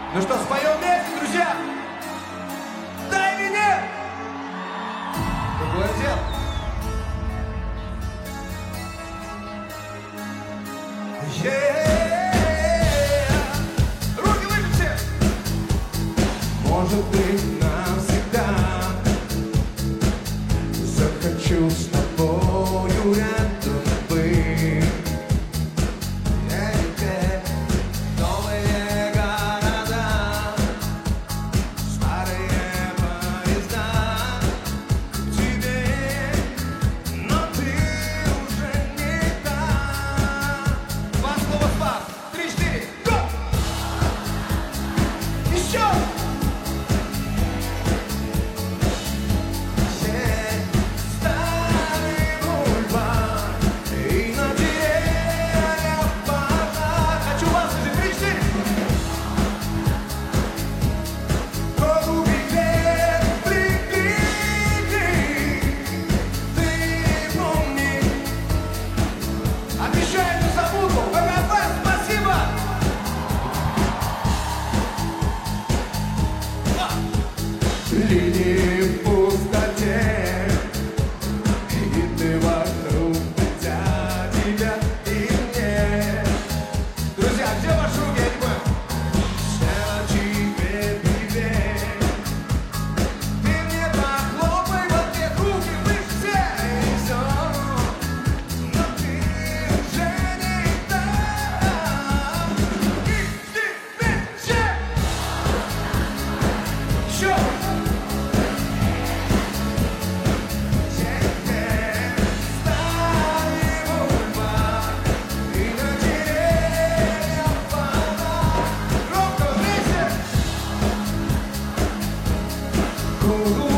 Ну что, споем вместе, друзья? Да или нет? Другое дело. Руки выше все! Может быть, навсегда захочу с тобою рядом быть. Я и ты, новые города, старые поезда к тебе, но ты уже не там. Два слова спас. 3-4. Го! Еще! Обещаю, не забуду. ВКП, спасибо! Линии в пустоте, и ты вокруг меня, тебя и мне. Друзья, где ваши руки? Я не понял. Все тебе привет. Ты мне похлопай в ответ руки выше все. И всё, но ты уже не там. Иди вместе! Еще! Теперь стали бульвар, и на деревьях фонарь. Громко вместе! Кругом